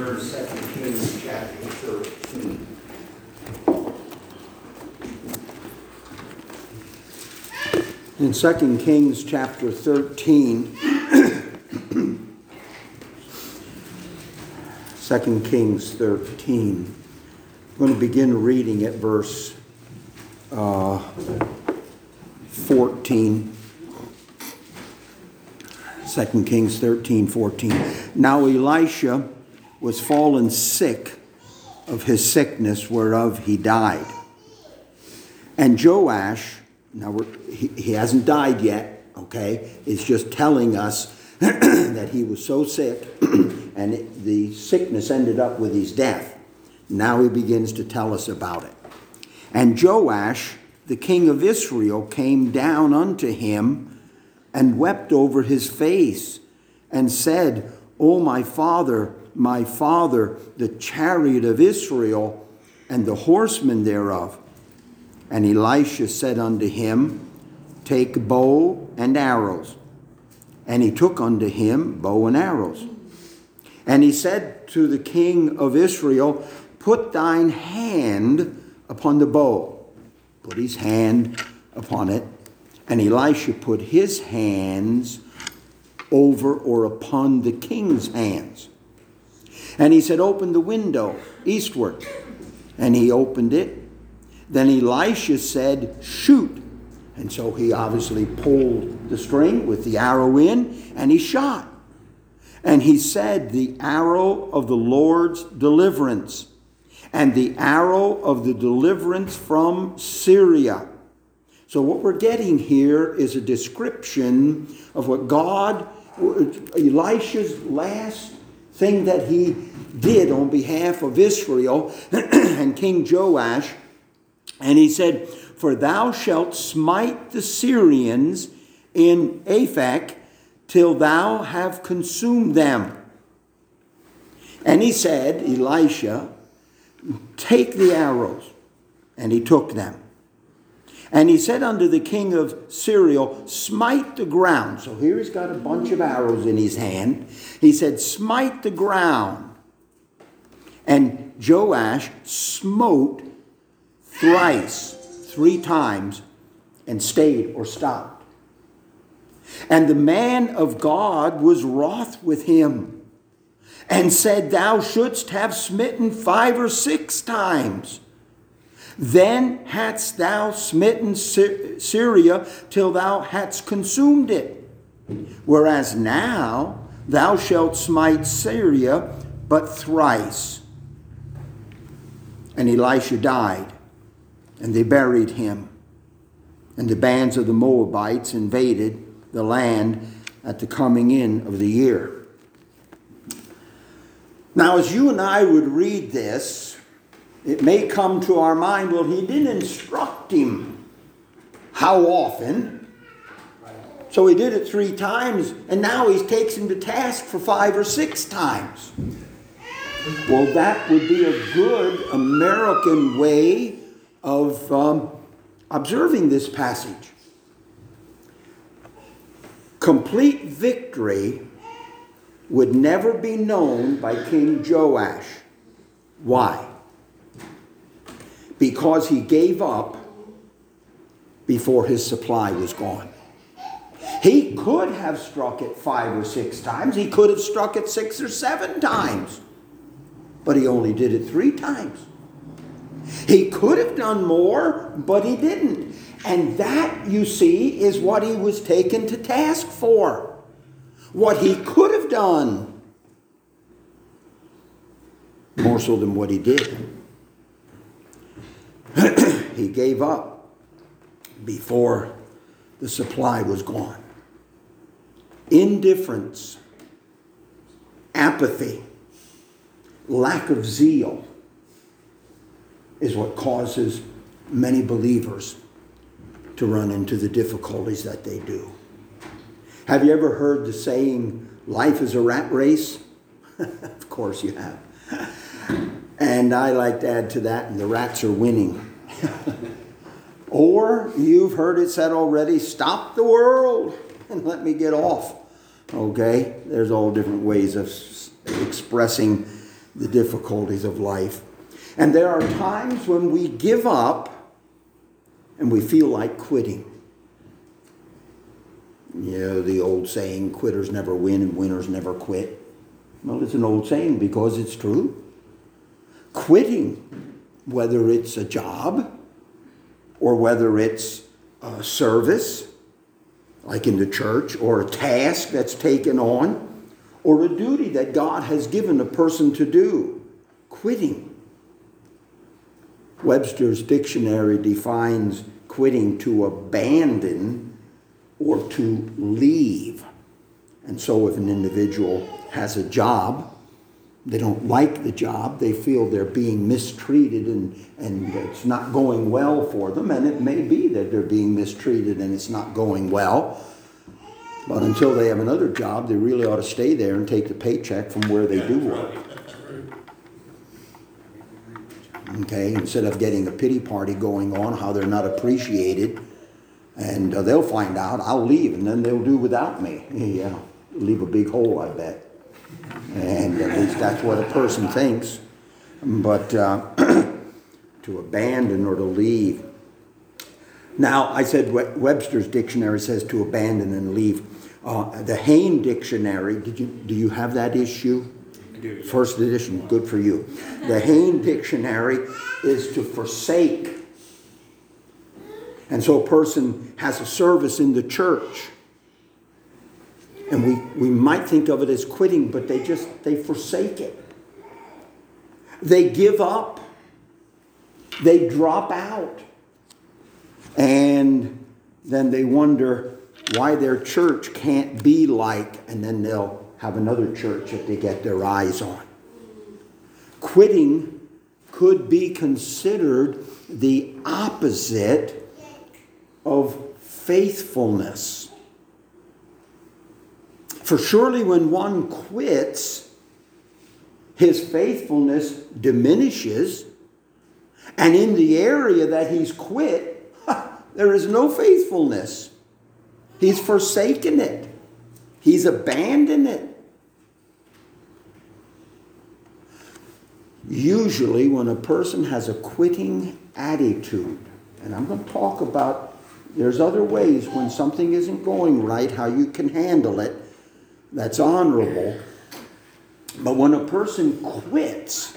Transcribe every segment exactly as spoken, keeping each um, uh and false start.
turn to Second Kings chapter thirteen. In Second Kings chapter thirteen, Second Kings thirteen, I'm going to begin reading at verse uh, fourteen. Second Kings thirteen, fourteen. Now Elisha was fallen sick of his sickness whereof he died. And Joash, now we're, he, he hasn't died yet, okay? It's just telling us that he was so sick and it, the sickness ended up with his death. Now he begins to tell us about it. And Joash, the king of Israel, came down unto him and wept over his face and said, O my father, my father, the chariot of Israel and the horsemen thereof. And Elisha said unto him, Take bow and arrows. And he took unto him bow and arrows. And he said to the king of Israel, Put thine hand upon the bow. Put his hand upon it. And Elisha put his hands over or upon the king's hands. And he said, Open the window eastward. And he opened it. Then Elisha said, Shoot. And so he obviously pulled the string with the arrow in, and he shot. And he said, The arrow of the Lord's deliverance, and the arrow of the deliverance from Syria. So what we're getting here is a description of what God, Elisha's last thing that he did on behalf of Israel and King Joash. And he said, For thou shalt smite the Syrians in Aphek till thou have consumed them. And he said, Elisha, Take the arrows. And he took them. And he said unto the king of Syria, Smite the ground. So here he's got a bunch of arrows in his hand. He said, Smite the ground. And Joash smote thrice, three times, and stayed or stopped. And the man of God was wroth with him, and said, Thou shouldst have smitten five or six times. Then hadst thou smitten Syria till thou hadst consumed it. Whereas now thou shalt smite Syria but thrice. And Elisha died, and they buried him. And the bands of the Moabites invaded the land at the coming in of the year. Now, as you and I would read this, it may come to our mind, well, he didn't instruct him how often. So he did it three times, and now he takes him to task for five or six times. Well, that would be a good American way of um, observing this passage. Complete victory would never be known by King Joash. Why? Because he gave up before his supply was gone. He could have struck it five or six times. He could have struck it six or seven times. But he only did it three times. He could have done more, but he didn't. And that, you see, is what he was taken to task for. What he could have done. More so than what he did. He gave up before the supply was gone. Indifference, apathy, lack of zeal is what causes many believers to run into the difficulties that they do. Have you ever heard the saying, life is a rat race? Of course you have. And I like to add to that, and the rats are winning. Or you've heard it said already, stop the world and let me get off. Okay? There's all different ways of expressing the difficulties of life. And there are times when we give up and we feel like quitting. You know, the old saying, quitters never win and winners never quit. Well, it's an old saying because it's true. Quitting, whether it's a job or whether it's a service, like in the church, or a task that's taken on, or a duty that God has given a person to do. Quitting. Webster's dictionary defines quitting to abandon or to leave. And so if an individual has a job, they don't like the job, they feel they're being mistreated and, and it's not going well for them, and it may be that they're being mistreated and it's not going well. But until they have another job, they really ought to stay there and take the paycheck from where they Yeah, do that's work. right, that's right. Okay, instead of getting a pity party going on, how they're not appreciated, and uh, they'll find out, I'll leave, and then they'll do without me. Yeah, leave a big hole, I bet. And at least that's what a person thinks. But uh, to abandon or to leave. Now, I said Webster's dictionary says to abandon and leave. Uh, the Hayne dictionary, did you do you have that issue? I do, yeah. First edition, good for you. The Hayne dictionary is to forsake. And so a person has a service in the church. And we, we might think of it as quitting, but they just, they forsake it. They give up. They drop out. And then they wonder why their church can't be like, and then they'll have another church that they get their eyes on. Quitting could be considered the opposite of faithfulness. For surely when one quits, his faithfulness diminishes, and in the area that he's quit, there is no faithfulness. He's forsaken it. He's abandoned it. Usually when a person has a quitting attitude, and I'm going to talk about, there's other ways when something isn't going right, how you can handle it, that's honorable. But when a person quits,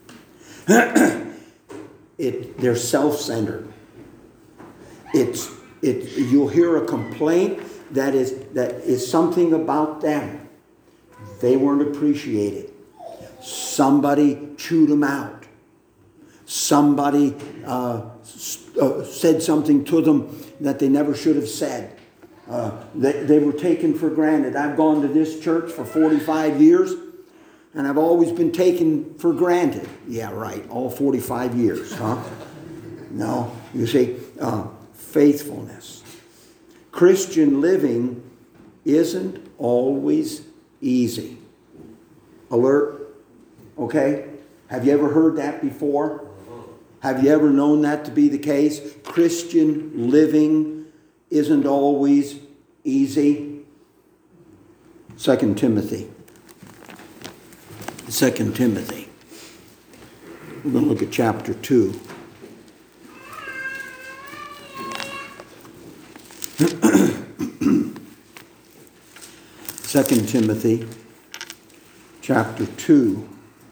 it, they're self-centered. It's it. You'll hear a complaint that is that is something about them. They weren't appreciated. Somebody chewed them out. Somebody uh, uh, said something to them that they never should have said. Uh, they, they were taken for granted. I've gone to this church for forty-five years, and I've always been taken for granted. Yeah, right. All forty-five years, huh? No, you see. Uh, Faithfulness. Christian living isn't always easy. Alert? Okay? Have you ever heard that before? Have you ever known that to be the case? Christian living isn't always easy. Second Timothy. Second Timothy. We're going to look at chapter two. Second Timothy chapter two.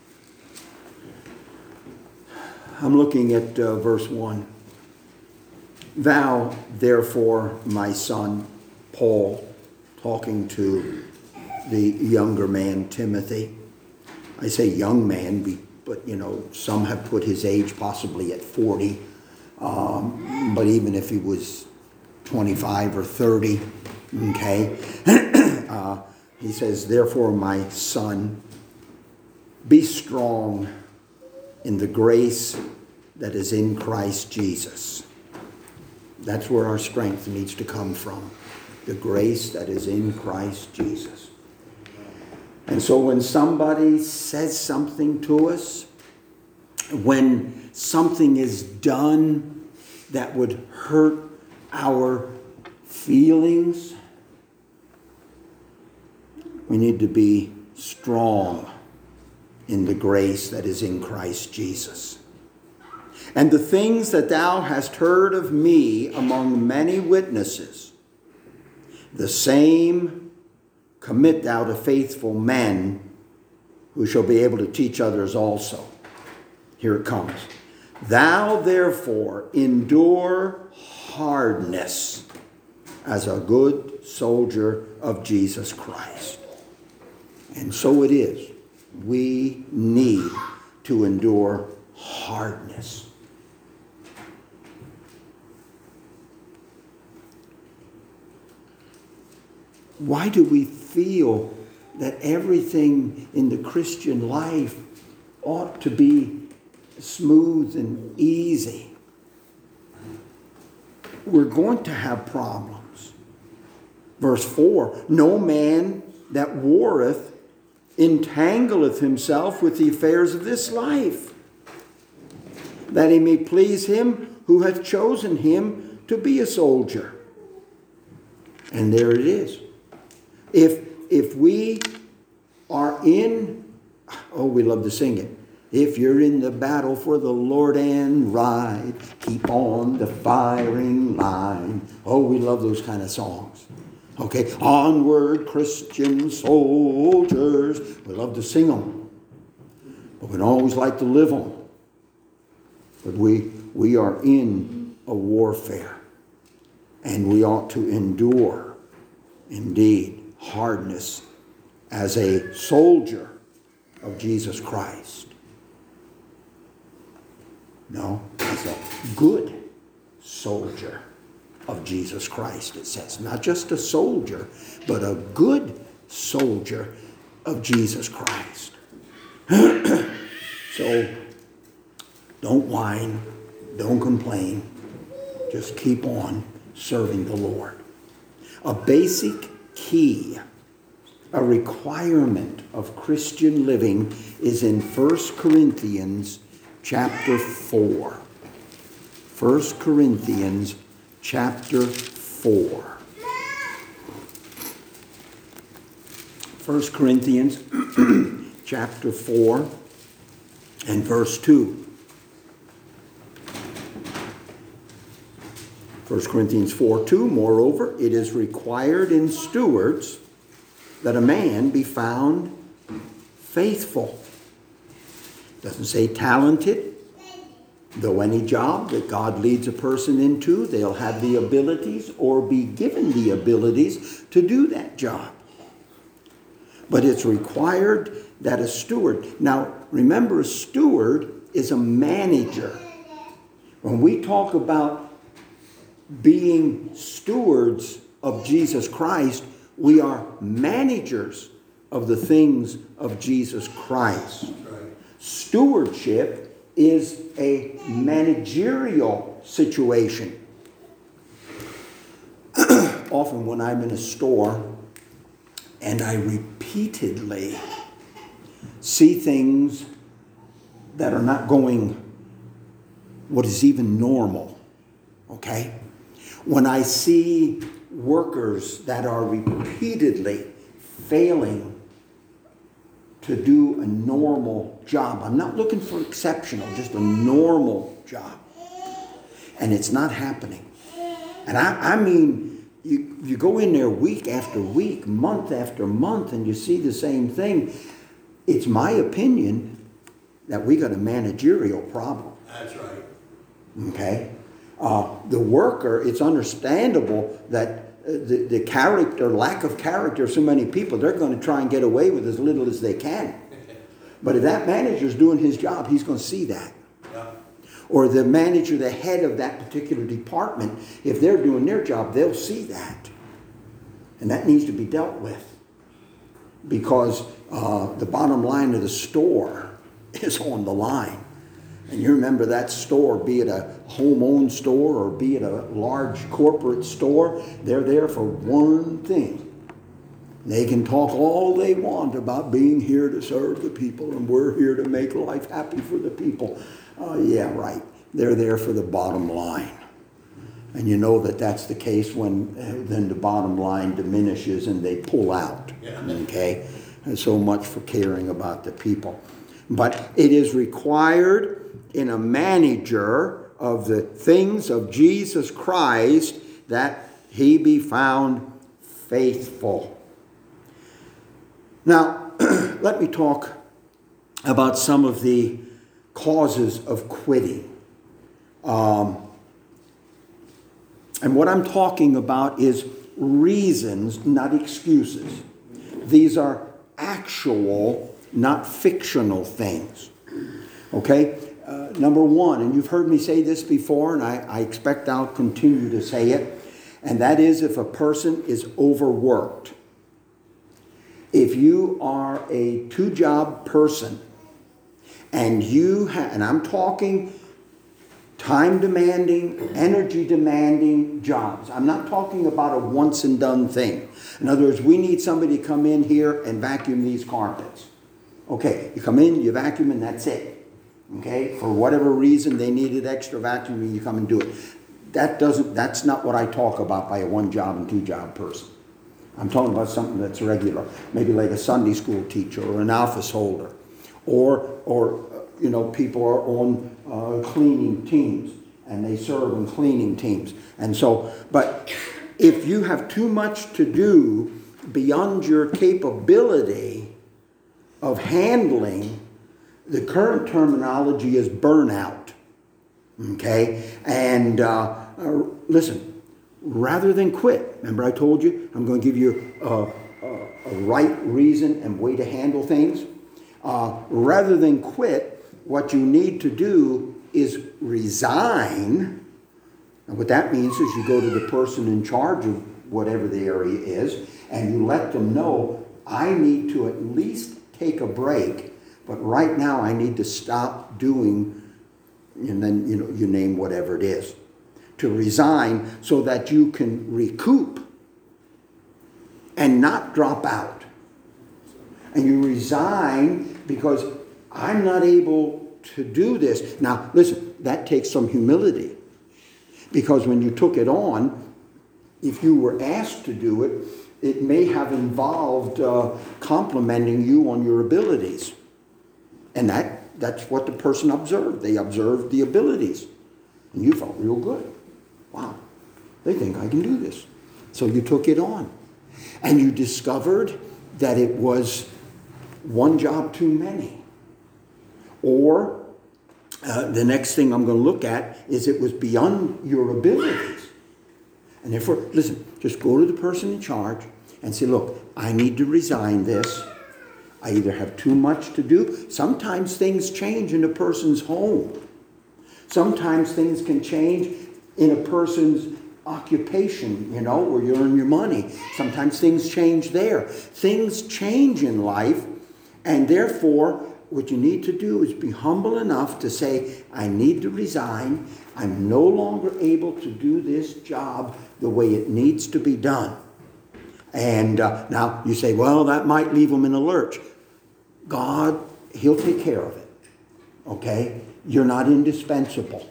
I'm looking at uh, verse one. Thou, therefore, my son, Paul, talking to the younger man, Timothy. I say young man, but, you know, some have put his age possibly at forty. Um, but even if he was twenty-five or thirty, okay. uh, he says, therefore, my son, be strong in the grace that is in Christ Jesus. That's where our strength needs to come from. The grace that is in Christ Jesus. And so when somebody says something to us, when something is done that would hurt our feelings, we need to be strong in the grace that is in Christ Jesus. And the things that thou hast heard of me among many witnesses, the same commit thou to faithful men who shall be able to teach others also. Here it comes. Thou therefore endure hardness as a good soldier of Jesus Christ. And so it is. We need to endure hardness. Why do we feel that everything in the Christian life ought to be smooth and easy? We're going to have problems. Verse four, no man that warreth entangleth himself with the affairs of this life, that he may please him who hath chosen him to be a soldier. And there it is. If if we are in, oh, we love to sing it. If you're in the battle for the Lord and ride, keep on the firing line. Oh, we love those kind of songs. Okay, onward, Christian soldiers. We love to sing them, but we don't always like to live them. But we we are in a warfare, and we ought to endure, indeed, hardness as a soldier of Jesus Christ. No, as a good soldier of Jesus Christ, it says. Not just a soldier, but a good soldier of Jesus Christ. So, don't whine, don't complain, just keep on serving the Lord. A basic key, a requirement of Christian living is in First Corinthians chapter four. First Corinthians chapter four. First Corinthians chapter four and verse two. First Corinthians four two, moreover, it is required in stewards that a man be found faithful. Doesn't say talented, though any job that God leads a person into, they'll have the abilities or be given the abilities to do that job. But it's required that a steward, now remember, a steward is a manager. When we talk about being stewards of Jesus Christ, we are managers of the things of Jesus Christ. Right. Stewardship is a managerial situation. Often when I'm in a store and I repeatedly see things that are not going what is even normal, okay? When I see workers that are repeatedly failing to do a normal job. I'm not looking for exceptional, just a normal job. And it's not happening. And I, I mean, you, you go in there week after week, month after month, and you see the same thing. It's my opinion that we got a managerial problem. That's right. Okay? Uh, the worker, it's understandable that the, the character, lack of character of so many people, they're going to try and get away with as little as they can. But if that manager's doing his job, he's going to see that. Yeah. Or the manager, the head of that particular department, if they're doing their job, they'll see that. And that needs to be dealt with. Because uh, the bottom line of the store is on the line. And you remember that store, be it a home-owned store or be it a large corporate store, they're there for one thing. They can talk all they want about being here to serve the people and we're here to make life happy for the people. Uh, yeah, right. They're there for the bottom line. And you know that that's the case when uh, then the bottom line diminishes and they pull out. Yeah. Okay? And so much for caring about the people. But it is required in a manager of the things of Jesus Christ that he be found faithful. Now, let me talk about some of the causes of quitting. Um, and what I'm talking about is reasons, not excuses. These are actual, not fictional things. Okay? Uh, number one, and you've heard me say this before, and I, I expect I'll continue to say it, and that is if a person is overworked. If you are a two-job person, and you have, and I'm talking time-demanding, energy-demanding jobs. I'm not talking about a once-and-done thing. In other words, we need somebody to come in here and vacuum these carpets. Okay, you come in, you vacuum, and that's it. Okay, for whatever reason they needed extra vacuuming, you come and do it. That doesn't. That's not what I talk about by a one-job and two-job person. I'm talking about something that's regular, maybe like a Sunday school teacher or an office holder, or or you know, people are on uh, cleaning teams and they serve in cleaning teams. And so, but if you have too much to do beyond your capability of handling, the current terminology is burnout. Okay? And uh, uh, listen, rather than quit, remember I told you I'm going to give you a, a, a right reason and way to handle things. Uh, rather than quit, what you need to do is resign. And what that means is you go to the person in charge of whatever the area is, and you let them know, I need to at least take a break, but right now I need to stop doing, and then you know you name whatever it is. To resign so that you can recoup and not drop out. And you resign because I'm not able to do this. Now, listen, that takes some humility. Because when you took it on, if you were asked to do it, it may have involved uh, complimenting you on your abilities. And that, that's what the person observed. They observed the abilities. And you felt real good. Wow, they think I can do this. So you took it on. And you discovered that it was one job too many. Or uh, the next thing I'm going to look at is it was beyond your abilities. And therefore, listen, just go to the person in charge and say, look, I need to resign this. I either have too much to do. Sometimes things change in a person's home. Sometimes things can change in a person's occupation, you know, where you earn your money. Sometimes things change there. Things change in life, and therefore, what you need to do is be humble enough to say, I need to resign. I'm no longer able to do this job the way it needs to be done. And uh, now you say, well, that might leave them in a lurch. God, he'll take care of it. Okay? You're not indispensable.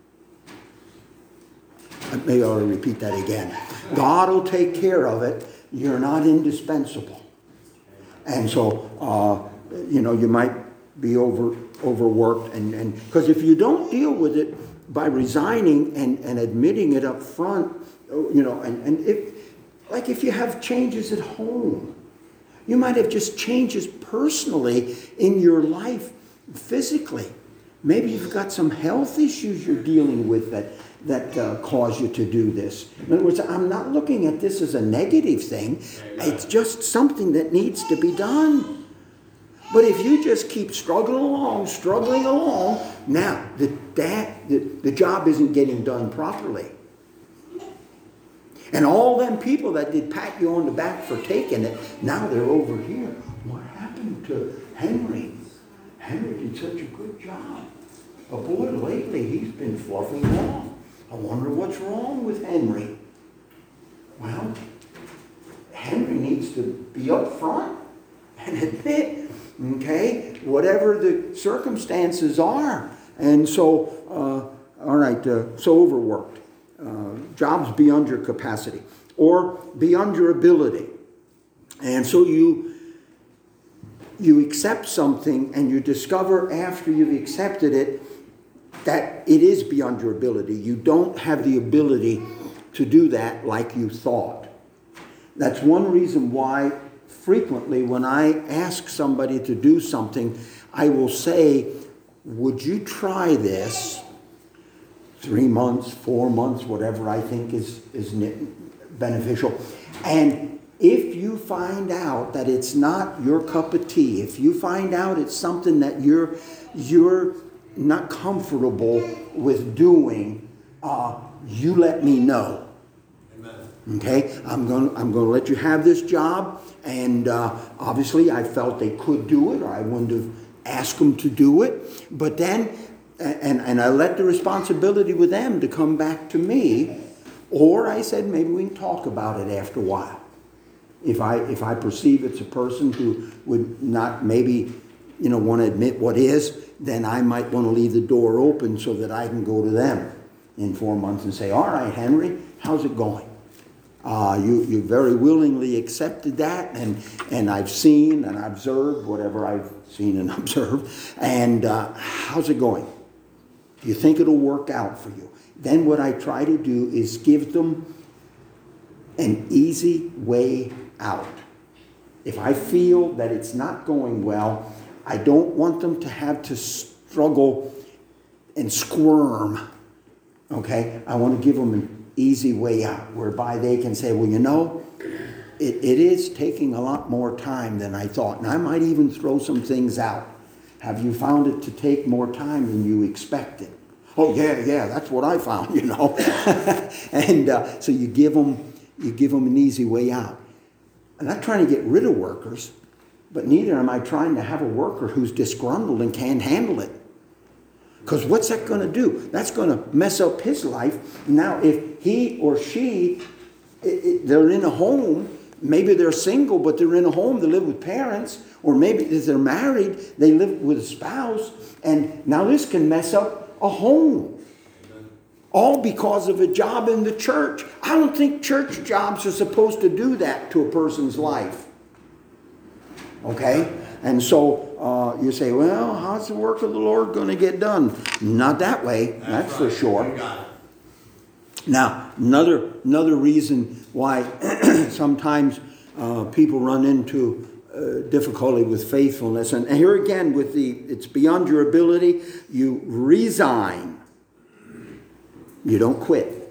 Maybe I ought to repeat that again. God will take care of it. You're not indispensable. And so, uh, you know, you might be over overworked. And because if you don't deal with it by resigning and, and admitting it up front, you know, and, and if, like if you have changes at home, you might have just changes personally in your life physically. Maybe you've got some health issues you're dealing with that that uh, cause you to do this. In other words, I'm not looking at this as a negative thing. It's just something that needs to be done. But if you just keep struggling along, struggling along, now the, that, the, the job isn't getting done properly. And all them people that did pat you on the back for taking it, now they're over here. What happened to Henry? Henry did such a good job. But boy, lately he's been fluffing along. I wonder what's wrong with Henry. Well, Henry needs to be up front and admit, okay, whatever the circumstances are. And so, uh, all right, uh, so overworked. Uh, jobs beyond your capacity or beyond your ability. And so you you accept something and you discover after you've accepted it that it is beyond your ability. You don't have the ability to do that like you thought. That's one reason why frequently when I ask somebody to do something, I will say, would you try this? Three months, four months, whatever I think is, is beneficial. And if you find out that it's not your cup of tea, if you find out it's something that you're, you're not comfortable with doing, uh, you let me know. Amen. Okay? I'm going I'm going to let you have this job. And uh, obviously I felt they could do it, or I wouldn't have asked them to do it. But then, and, and I let the responsibility with them to come back to me. Or I said, maybe we can talk about it after a while. If I if I perceive it's a person who would not maybe, you know, want to admit what is, then I might want to leave the door open so that I can go to them in four months and say, all right, Henry, how's it going? Uh, you you very willingly accepted that, and and I've seen and observed whatever I've seen and observed, and uh, how's it going? Do you think it'll work out for you? Then what I try to do is give them an easy way out. If I feel that it's not going well, I don't want them to have to struggle and squirm. Okay? I want to give them an easy way out whereby they can say, well, you know, it, it is taking a lot more time than I thought. And I might even throw some things out. Have you found it to take more time than you expected? Oh, yeah, yeah, that's what I found, you know. And uh, so you give them, you give them an easy way out. I'm not trying to get rid of workers, but neither am I trying to have a worker who's disgruntled and can't handle it. Because what's that going to do? That's going to mess up his life. Now, if he or she, it, it, they're in a home, maybe they're single, but they're in a home, they live with parents, or maybe if they're married, they live with a spouse, and now this can mess up a home. All because of a job in the church. I don't think church jobs are supposed to do that to a person's life. Okay? And so uh, you say, well, how's the work of the Lord going to get done? Not that way, that's, that's for sure. Now, another, another reason why sometimes uh, people run into uh, difficulty with faithfulness, and here again, with the it's beyond your ability, you resign. You don't quit.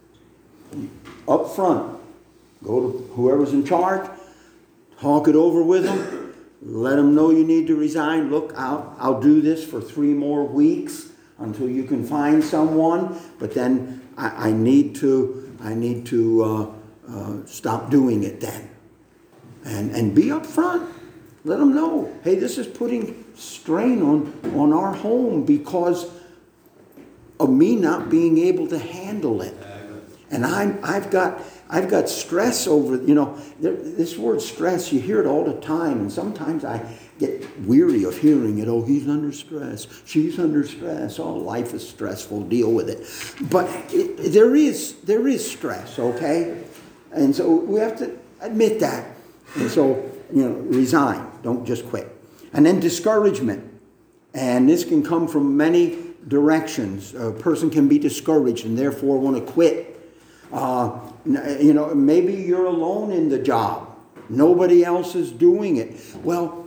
Up front, go to whoever's in charge, talk it over with them, let them know you need to resign. Look, I'll, I'll do this for three more weeks until you can find someone, but then I, I need to, I need to uh, uh, stop doing it then. And, and be up front. Let them know, hey, this is putting strain on, on our home because of me not being able to handle it. And I'm, I've got I've got stress over, you know, there, this word stress, you hear it all the time. And sometimes I get weary of hearing it. Oh, he's under stress. She's under stress. Oh, life is stressful. Deal with it. But it, there is there is stress, okay? And so we have to admit that. And so, you know, resign. Don't just quit. And then discouragement. And this can come from many directions. A person can be discouraged and therefore want to quit. Uh, you know, maybe you're alone in the job. Nobody else is doing it. Well,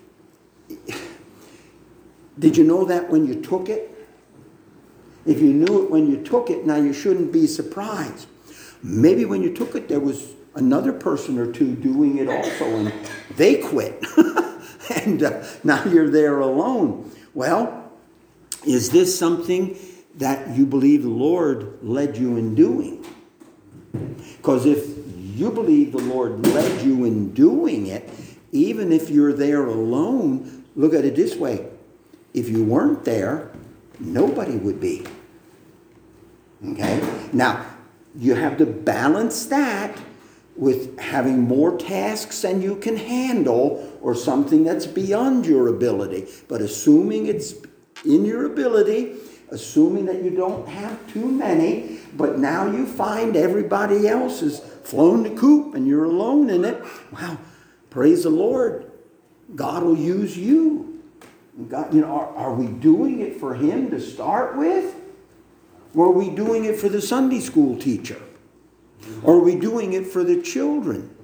did you know that when you took it? If you knew it when you took it, now you shouldn't be surprised. Maybe when you took it, there was another person or two doing it also, and they quit. And uh, now you're there alone. Well, is this something that you believe the Lord led you in doing? Because if you believe the Lord led you in doing it, even if you're there alone, look at it this way. If you weren't there, nobody would be. Okay? Now, you have to balance that with having more tasks than you can handle or something that's beyond your ability. But assuming it's in your ability, assuming that you don't have too many, but now you find everybody else has flown the coop and you're alone in it, wow, praise the Lord. God will use you. God, you know, are, are we doing it for Him to start with? Or are we doing it for the Sunday school teacher? Or are we doing it for the children?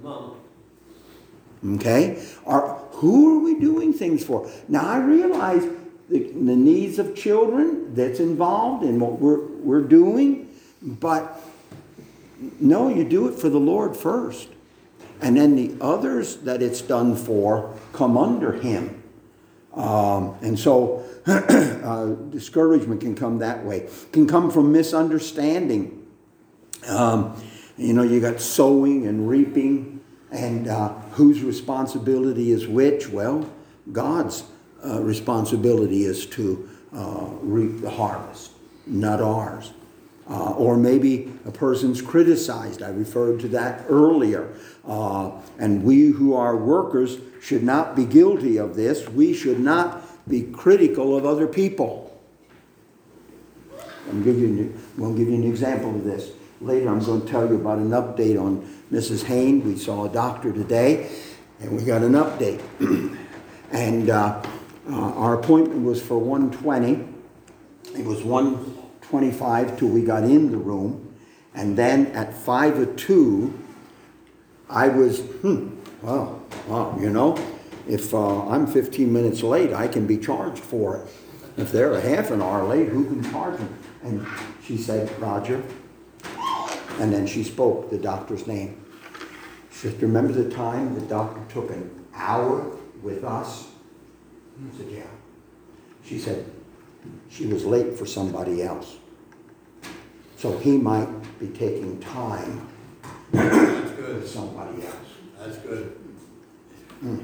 Okay? Are, who are we doing things for? Now I realize the, the needs of children that's involved in what we're, we're doing, but no, you do it for the Lord first. And then the others that it's done for come under Him. Um, and so uh, discouragement can come that way. Can come from misunderstanding. Um, you know, you got sowing and reaping, and uh, whose responsibility is which? Well, God's uh, responsibility is to uh, reap the harvest, not ours. Uh, or maybe a person's criticized. I referred to that earlier. Uh, and we who are workers should not be guilty of this. We should not be critical of other people. I'm going to give you, I'm give you an example of this. Later I'm going to tell you about an update on Missus Hain. We saw a doctor today, and we got an update. and uh, uh, our appointment was for one twenty. It was one twenty-five till we got in the room. And then at five oh two, I was, hmm, well, wow, you know, if uh, I'm fifteen minutes late, I can be charged for it. If they're a half an hour late, who can charge them? And she said, Roger. And then she spoke the doctor's name. She said, remember the time the doctor took an hour with us? I said, yeah. She said, she was late for somebody else. So he might be taking time That's good. with somebody else. That's good. Mm.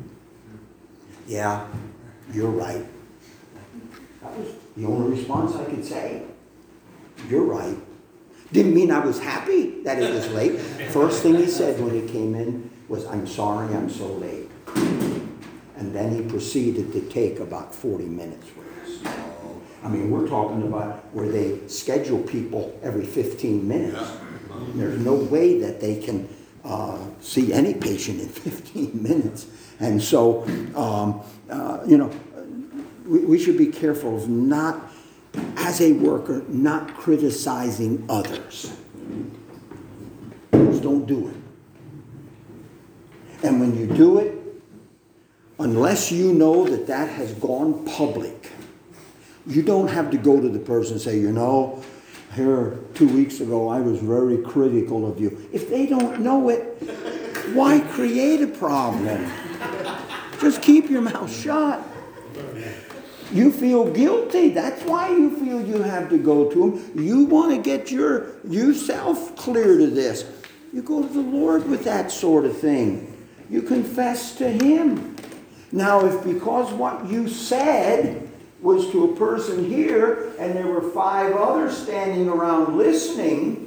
Yeah, you're right. That was the only response I could say. You're right. Didn't mean I was happy that it was late. First thing he said when he came in was, I'm sorry I'm so late. And then he proceeded to take about forty minutes with us. I mean, we're talking about where they schedule people every fifteen minutes. There's no way that they can uh, see any patient in fifteen minutes. And so, um, uh, you know, we, we should be careful of not, as a worker, not criticizing others. Just don't do it. And when you do it, unless you know that that has gone public, you don't have to go to the person and say, you know, here two weeks ago I was very critical of you. If they don't know it, why create a problem? Just keep your mouth shut. You feel guilty. That's why you feel you have to go to them. You want to get your yourself clear to this. You go to the Lord with that sort of thing. You confess to Him. Now, if because what you said was to a person here and there were five others standing around listening,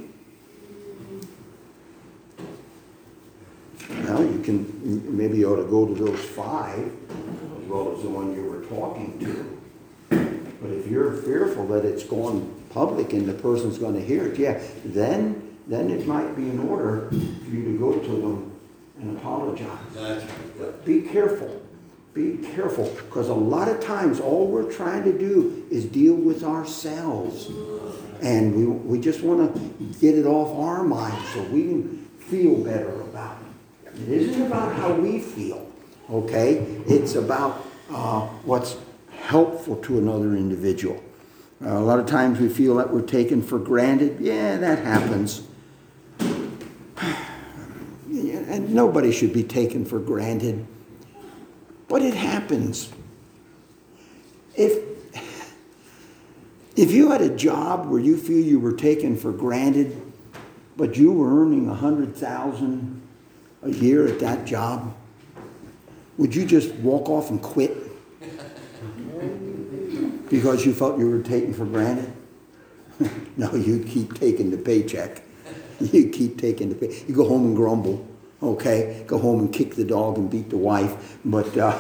well, you can, maybe you ought to go to those five as well as the one you were talking to. But if you're fearful that it's gone public and the person's going to hear it, yeah, then then it might be in order for you to go to them and apologize. That's But be careful. Be careful, because a lot of times all we're trying to do is deal with ourselves. And we, we just want to get it off our minds so we can feel better about it. It isn't about how we feel, okay? It's about uh, what's helpful to another individual. Uh, a lot of times we feel that we're taken for granted. Yeah, that happens. And nobody should be taken for granted. But it happens. If, if you had a job where you feel you were taken for granted, but you were earning one hundred thousand dollars a year at that job, would you just walk off and quit because you felt you were taken for granted? No, you'd keep taking the paycheck. You keep taking the pay. You go home and grumble. Okay, go home and kick the dog and beat the wife, but uh,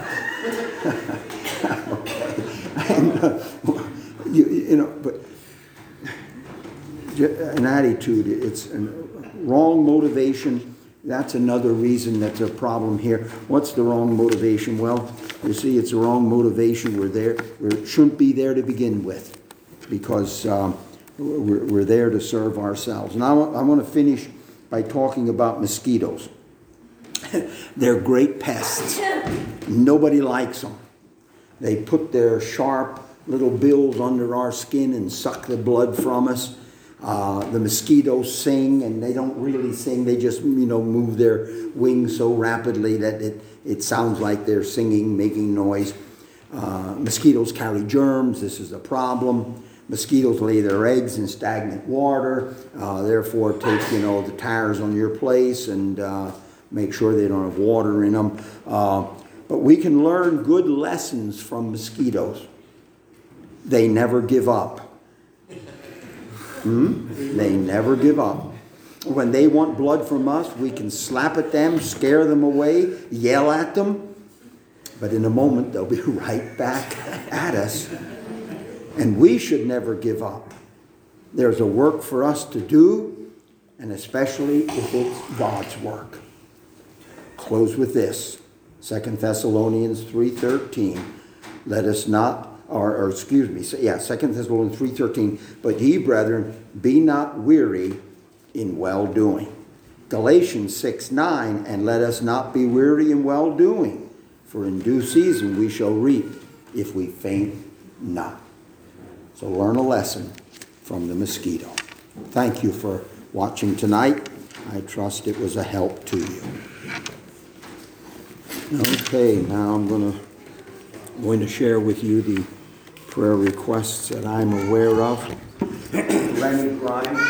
okay, and uh, you, you know, but an attitude, it's a wrong motivation. That's another reason that's a problem here. What's the wrong motivation? Well, you see, it's the wrong motivation. We're there, we shouldn't be there to begin with, because um, we're, we're there to serve ourselves. And I want, I want to finish by talking about mosquitoes. They're great pests. Nobody likes them. They put their sharp little bills under our skin and suck the blood from us. Uh, the mosquitoes sing, and they don't really sing. They just, you know, move their wings so rapidly that it, it sounds like they're singing, making noise. Uh, mosquitoes carry germs. This is a problem. Mosquitoes lay their eggs in stagnant water. Uh, therefore, take, you know, the tires on your place and uh, make sure they don't have water in them. Uh, but we can learn good lessons from mosquitoes. They never give up. Hmm? They never give up. When they want blood from us, we can slap at them, scare them away, yell at them. But in a moment, they'll be right back at us. And we should never give up. There's a work for us to do, and especially if it's God's work. Close with this. Second Thessalonians three thirteen. Let us not... Or, or excuse me, so, yeah, Second Thessalonians three thirteen. But ye, brethren, be not weary in well-doing. Galatians six nine. And let us not be weary in well-doing, for in due season we shall reap if we faint not. So learn a lesson from the mosquito. Thank you for watching tonight. I trust it was a help to you. Okay, now I'm going to, going to share with you the prayer requests that I'm aware of. Lenny Grimes.